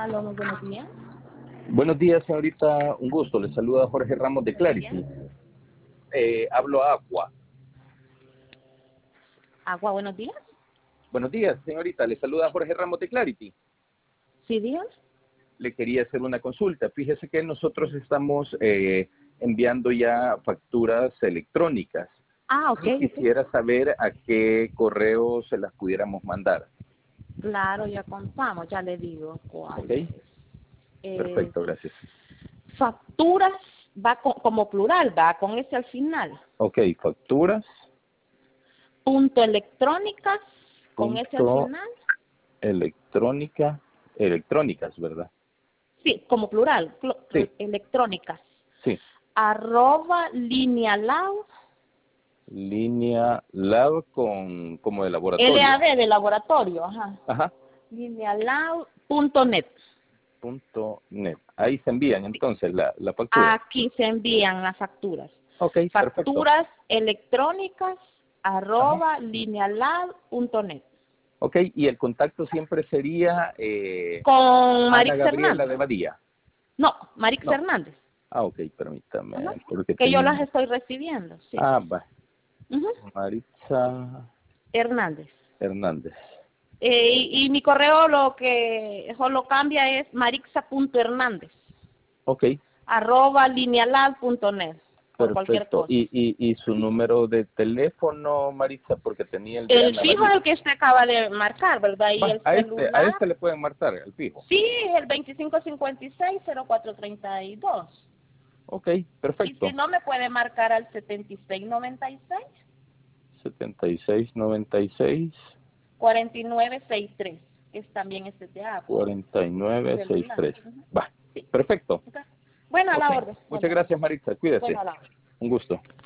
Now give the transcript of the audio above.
Aló, muy buenos días. Buenos días, señorita. Un gusto. Le saluda Jorge Ramos de Buenos días. Clarity. Hablo a Aqua. Agua, buenos días. Buenos días, señorita. Le saluda Jorge Ramos de Clarity. Sí, días. Le quería hacer una consulta. Fíjese que nosotros estamos enviando ya facturas electrónicas. Ah, ok, Y ok. quisiera saber a qué correo se las pudiéramos mandar. Claro, ya contamos, ya le digo cuál ¿Ok? es. Es Perfecto, gracias. facturas, va como plural, va con ese al final. Ok, facturas, Punto electrónicas, con ese al punto final. electrónicas, ¿verdad? Sí, como plural, Sí, electrónicas. sí. Arroba linealab, Línea lab como de laboratorio. LAB de laboratorio, ajá. Ajá. Linealab.net. .net. Ahí se envían entonces la factura. Aquí se envían las facturas. Ok, perfecto. Facturas electrónicas Ajá. @linealab.net. Ok, y el contacto siempre sería Con Ana Marix Gabriela Hernández. de Badía. No, Marix No. Hernández. Ah, ok, permítame, Ajá. porque Que yo las tenía... estoy recibiendo, sí. Ah, va. Ujú. Maritza Hernández. Hernández. Y mi correo lo que solo cambia es marixa.hernández Ok, @linealab.net por cualquier perfecto. cosa. Y su número de teléfono, Maritza, porque tenía el de El Ana fijo es Badía. el que usted acaba de marcar, ¿verdad? Y Va, el a celular, este le pueden marcar, al fijo. sí, el 2556-0432. Ok, Y si perfecto. no, me puede marcar al 7696 7696 4963, que es también este de agua, celular. 4963. Ujú. Va, Sí. perfecto. Ok. Bueno, a Ok. la orden. Muchas Bueno, gracias, Maritza. bueno, Cuídese. a la orden. Un gusto.